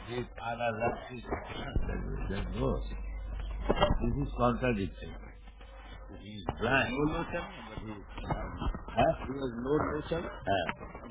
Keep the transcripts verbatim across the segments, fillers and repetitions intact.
His father loves his son. There's no. This is contradictory. He is blind. No lotion, but he is. Huh? He has no lotion. Huh?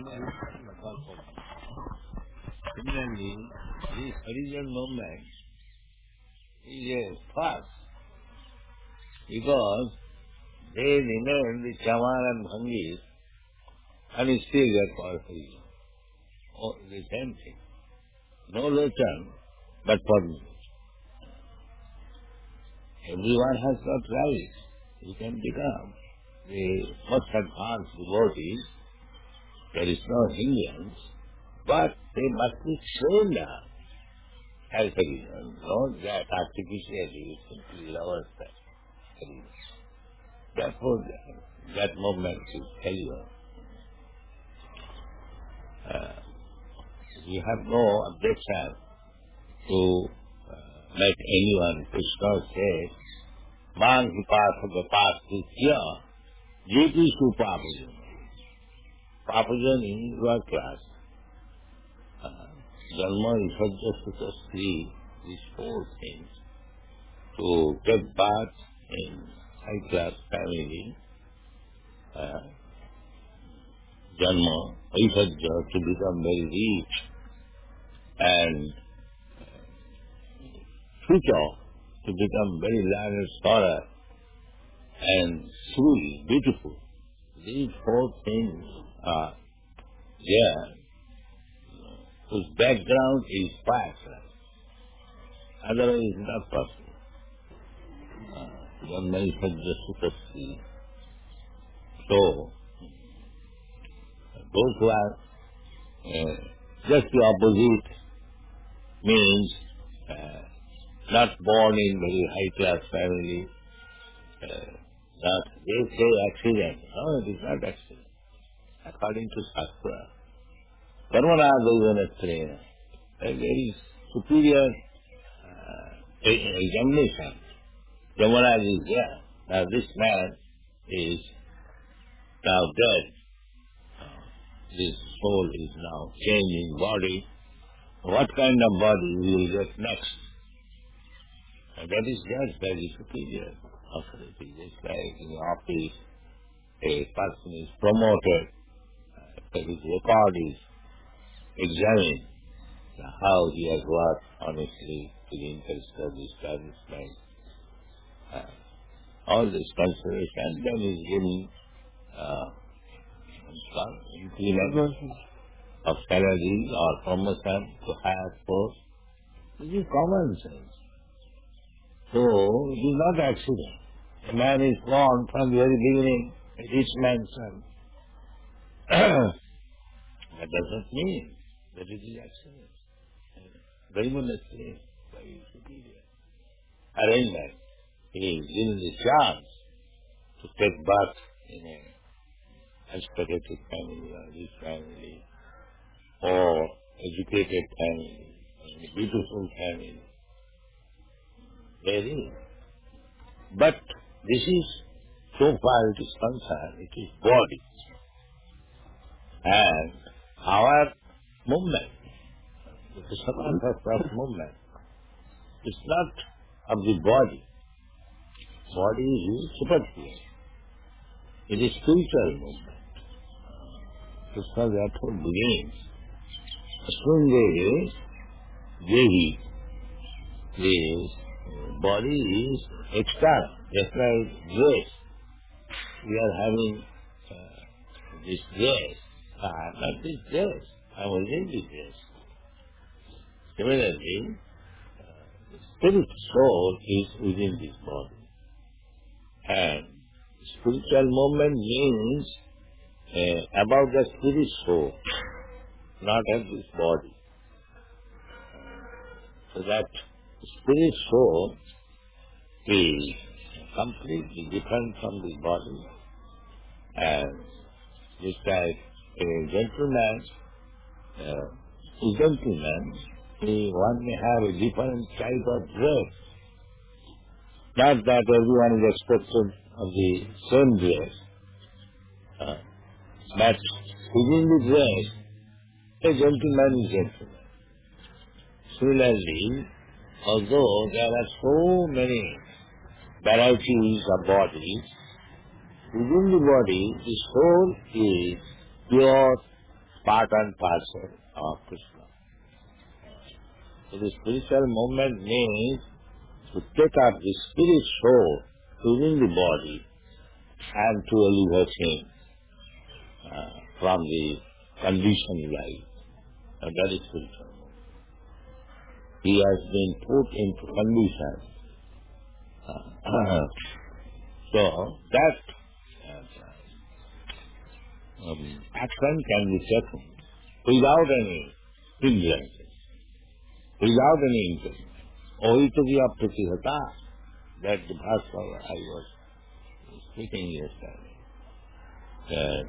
Similarly, this horizon movement is a farce because they remain the Chaman and Bhangis and still get powerful. Oh, the same thing. No lochan, but for me. Everyone has got right. You can become the most advanced devotees. There is no hindrance, but they must be trained up as a reason, not that artificially simply lowers that. Therefore, that movement is failure. Uh, we have no objection to uh, let anyone, Krishna says, Man ki patha gopastitya jetishu papajan. Papajan in your class. Janma, Isajya, Sutta, Sri, these four things. To get birth in high class family, uh, Janma, Isajya, to become very rich, and Sutta, to become very learned scholar, and Sri, beautiful. These four things are there, whose background is past. Otherwise it's not possible. Janma Isajya Sutta Sri. So, those who are uh, just the opposite means uh, not born in very high-class family, uh, not, they say accident. No, it is not accident. According to Shastra, Karmanadayana, a very superior uh, examination. Yamaraj is there. Now this man is now dead. His soul is now changing body. What kind of body he will get next? And that is judged by the superior authority. Just like in the office, a person is promoted, uh, his record is examined, how he has worked honestly to the interest of the establishment. Uh, all this consideration, and then is given uh, increment of salary or promotion to higher post. This is common sense. So, it is not accident. A man is born from the very beginning, a rich man's son. That doesn't mean that it is accident. Very much explained by his superior arrangement. He is given the chance to take birth in a aesthetic family or rich family, or educated family, or a beautiful family. There is. But this is, so far it is concerned, it is body. And our movement, the Samatha movement, is not of the body. Body is superfluous. It is spiritual movement. Krishna therefore begins. Asundere Dehi. The body is external, just like dress. We are having uh, this dress. Ah, not this dress. I am within this dress. Similarly, uh, the spirit soul is within this body. And spiritual movement means uh, about the spirit soul, not of this body. So that spirit soul is completely different from the body. And just like a gentleman, uh, a gentleman, he, one may have a different type of dress. Not that everyone is expected of the same dress. Uh, but within the dress, a gentleman is gentleman. Similarly, although there are so many varieties of bodies, within the body, the soul is pure part and parcel of Krishna. So the spiritual movement means to take up the spirit soul within the body and to elevate him uh, from the conditioned life. And that is spiritual movement. He has been put into condition. Uh, so that uh, um, action can be taken without any hindrances, without any impediment. Oitoviya pratihata, that the Bhasava I was speaking yesterday. That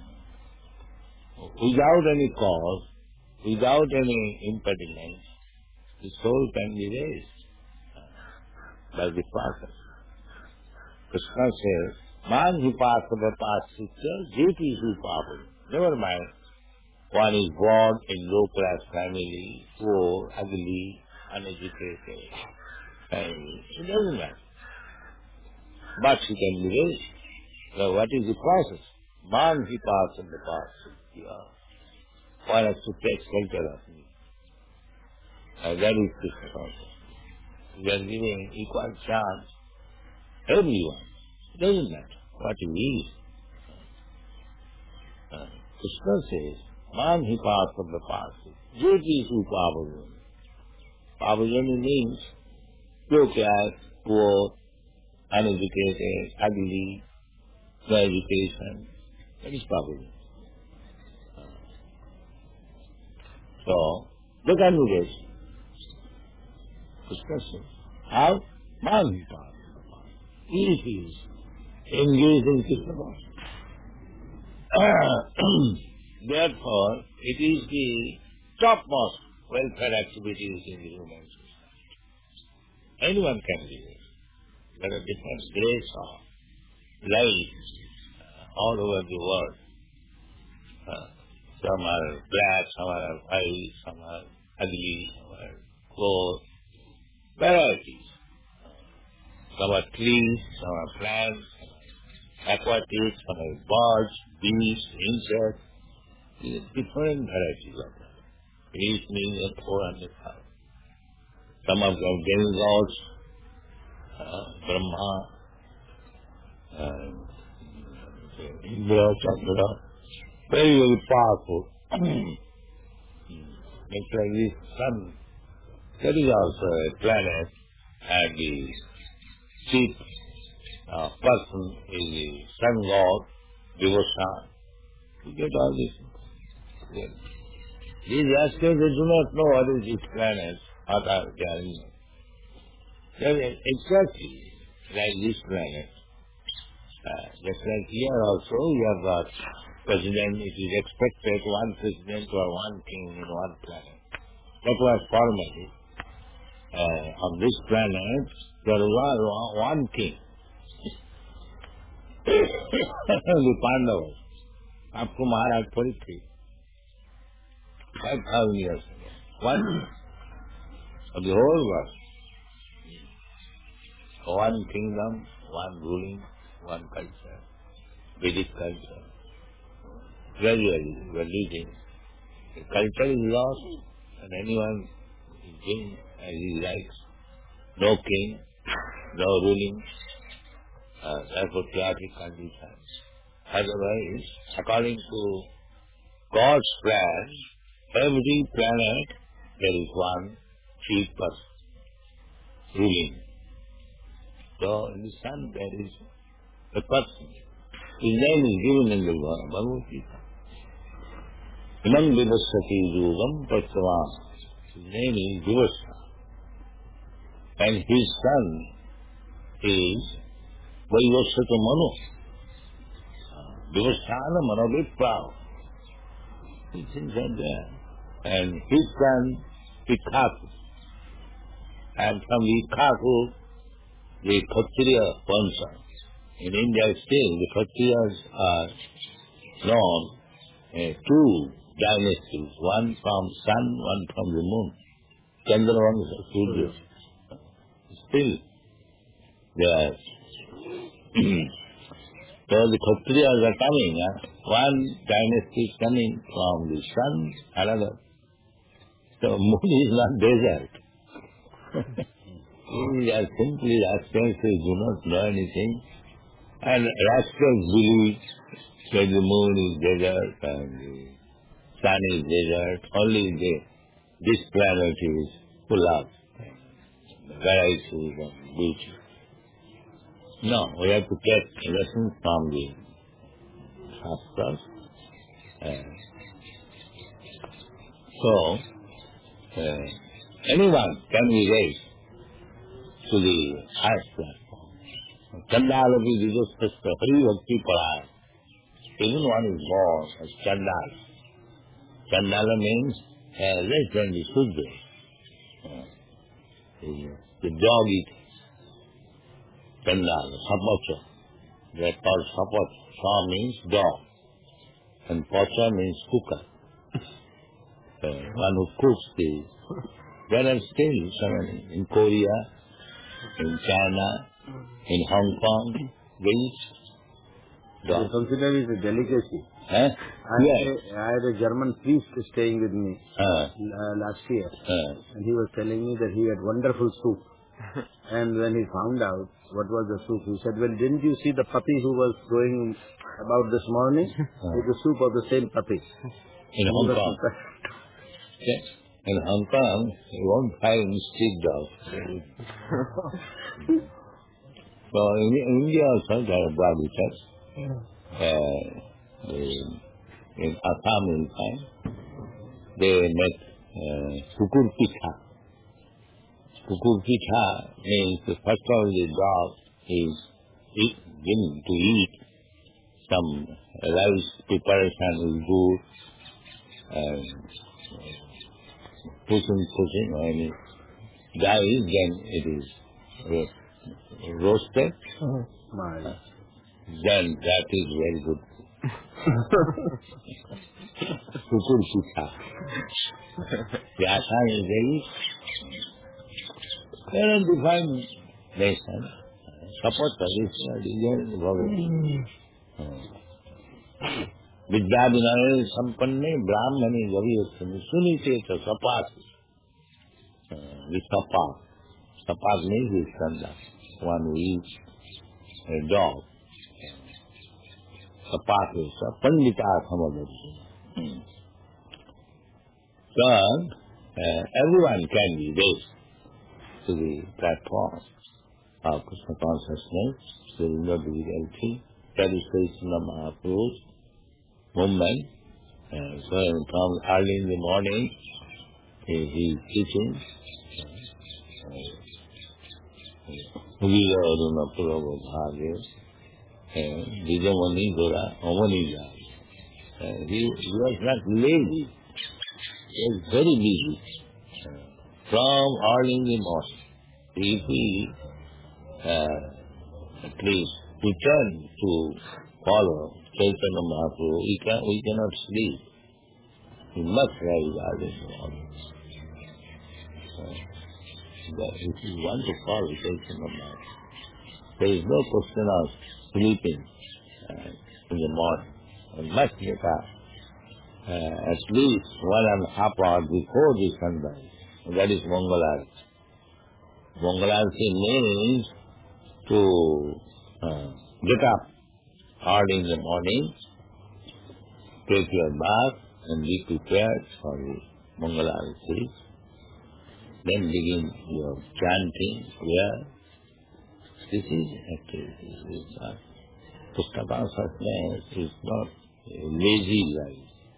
without any cause, without any impediment, the soul can be raised by the process. Krishna says, Man hi pasava pasitya, jeti hu pavan. Never mind, one is born in low-class family, poor, ugly, uneducated family. It doesn't matter. But she can be raised. So what is the process? Man hi pasava pasitya. One has to take shelter of me. And that is Krishna consciousness. We are giving equal chance everyone. It doesn't matter what he is. Uh, Krishna says, Man hi pasava pasitya, jeti hu pavan. Pavajani means low class, poor, uneducated, ugly, no education. That is Pavajani. Uh, so, look at this. Krishna says, how? Man hi pasava pasitya. He is engaged in Krishna consciousness. Therefore, it is the topmost welfare activities in the human society. Anyone can do it. There are different grades of life uh, all over the world. Uh, some are black, some are white, some are ugly, some are poor. Varieties. Some are trees, some are plants, some are aquatics, some are birds, beasts, insects. These are different varieties of them. Each means a four hundred thousand. Some of them demigods, uh, Brahma, and Indra, Chandra, very, very powerful. It's like this sun. That is also a planet, and the chief uh, person is the sun god, Devasa. You get all this. Yeah. These aspects, they do not know what is this planet, what are they are in. They are exactly like this planet. Uh, just like here also, you have got president, it is expected one president or one king in one planet. That was formerly. Uh, on this planet, there was one king. The Pandavas, up to Maharaj Parikshit. Five thousand years ago. One of the whole world. One kingdom, one ruling, one culture. Vedic culture. Gradually we are leading. The culture is lost and anyone is doing as he likes. No king, no ruling. Uh, therefore chaotic conditions. Otherwise, according to God's plan, every planet there is one chief person ruling. So in the sun there is a person. His name is given in the Bhagavad Gita. Imam Vivasati Yugam Patsava. His name is Vivasa. And his son is Vaivasata Manu. Vivasana Manoviprav. It's inside there. And his son, Ikhaku. And from Ikhaku, the Kshatriya Vansa. In India still, the Kshatriyas are known uh, two dynasties, one from sun, one from the moon. Chandravamsa, Surya. Still, there. So the Kshatriyas are coming. Huh? One dynasty is coming from the sun, another. So moon is not desert. These are simply rascals who do not know anything. And rascals believe that the moon is desert and the sun is desert. Only the, this planet is full of varieties and beauty. No, we have to take lessons from the Shastras. Uh, so, uh, anyone can be raised to the highest platform. Chandala भी विदुष्ट हरि भक्ति पढ़ाए. Even one is born as Chandala. Chandala means uh, less than the Sudra. Uh, the, the dog eater. Chandala, Sapacha. They are called Sapacha. Sa means dog. And Pacha means cooker. Uh, one who cooks the... There are still some in Korea, in China, in Hong Kong, They consider it a delicacy. Huh? I, Yeah. had a, I had a German priest staying with me Uh, uh, last year, uh, and he was telling me that he had wonderful soup. And when he found out what was the soup, he said, well, didn't you see the puppy who was going about this morning? uh, With the soup of the same puppy. in Hong Kong. Yes. In Hong Kong, you won't find street dogs. So in India also there are dog eaters. Uh, they, in Assam in time, they make uh, kukur pitha. Kukur pitha means the first of all the dog is eat, given to eat some rice preparation is good and pushing, pushing, when it dies then it is ro- roasted. My. Then that is very good. Kukur pitha. The Assam is very very defined nation. Support traditional religion. Vidya vinaya sampanne brahmani gavi sunite to sapat. The sapat. Sapat means the skanda. One who eats a dog. Sapat is a pandita samadhi. So, uh, everyone can be raised to the platform of Krishna consciousness, there is no difficulty. That is Krishna Mahaprabhu's movement. Uh, so from early in the morning, he, he is teaching. Vira Aruna Purava Bhage, Vijamani Dora, Omani Jai. He was not lazy. He was very busy. From early in the morning, if he uh, at least return to follow Chaitanya Mahaprabhu, we, can, we cannot sleep. We must rise early in the morning. Uh, but if you want to follow Chaitanya Mahaprabhu, there is no question of sleeping uh, in the morning. We must get up uh, at least one and a half hour before the sunrise. That is Mangalarti. Mangalarti means to uh, get up early in the morning, take your bath and be prepared for the Mangalarti. Then begin your chanting, prayer. This is activity. This is not. Pustakasasna is not a lazy life.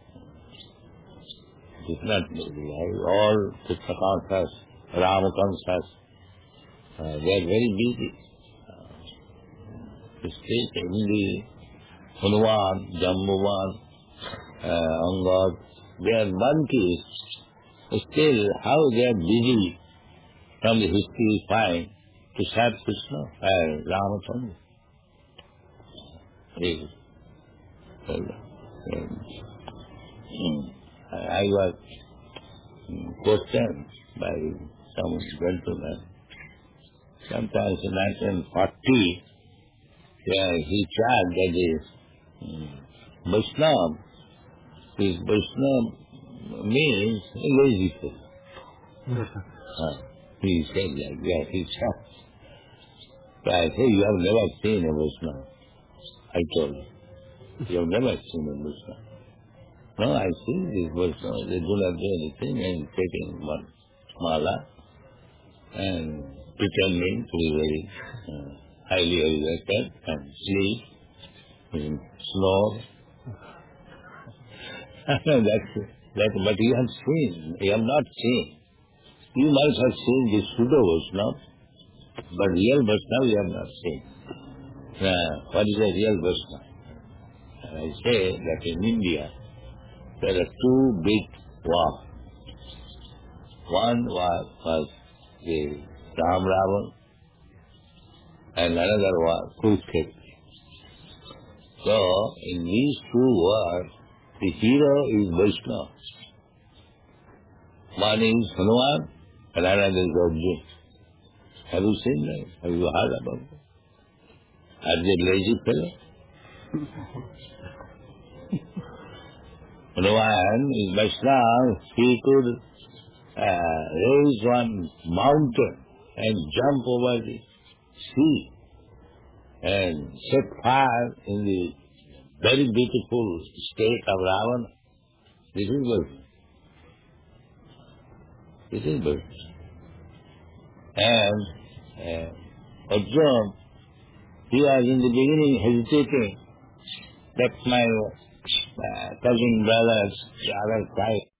It is not lazy life. All Pustakasas, Ramakansas, uh, they are very busy. Uh, to speak in the Hanuman, Jambuvan, uh, Angad, they are monkeys. Still, how they are busy from the history we find to serve Krishna and Ramachandra. Really. I was questioned by some gentleman. Sometimes in nineteen forty, yeah, he charged that is um, Vaishnava. This Vaishnava means lazy fellow. uh, he said like that, he charged. So I said, you have never seen a Vaishnava. I told him, you have never seen a Vaishnava. No, I see these Vaishnavas, they do not do anything and taking one mala and pretending to be very uh, highly elevated and sleep and snore. that's, that's what you have seen. You have not seen. You might have seen the pseudo Vaishnava, but real Vaishnava you have not seen. Uh, what is a real Vaishnava? And I say that in India there are two big wars. One was, was the Ram Ravan and another was Kurukshetra. So in these two wars, the hero is Vaishnava. One is Hanuman and another is Arjuna. Have you seen that? Have you heard about it? Are they lazy fellows? Hanuman is Vaishnava. He could uh, raise one mountain and jump over the sea and set fire in the very beautiful state of Ravana. This is Vaishnava. This is Vaishnava. And uh, Arjuna, he was in the beginning hesitating that my uh, cousin brothers, the other side,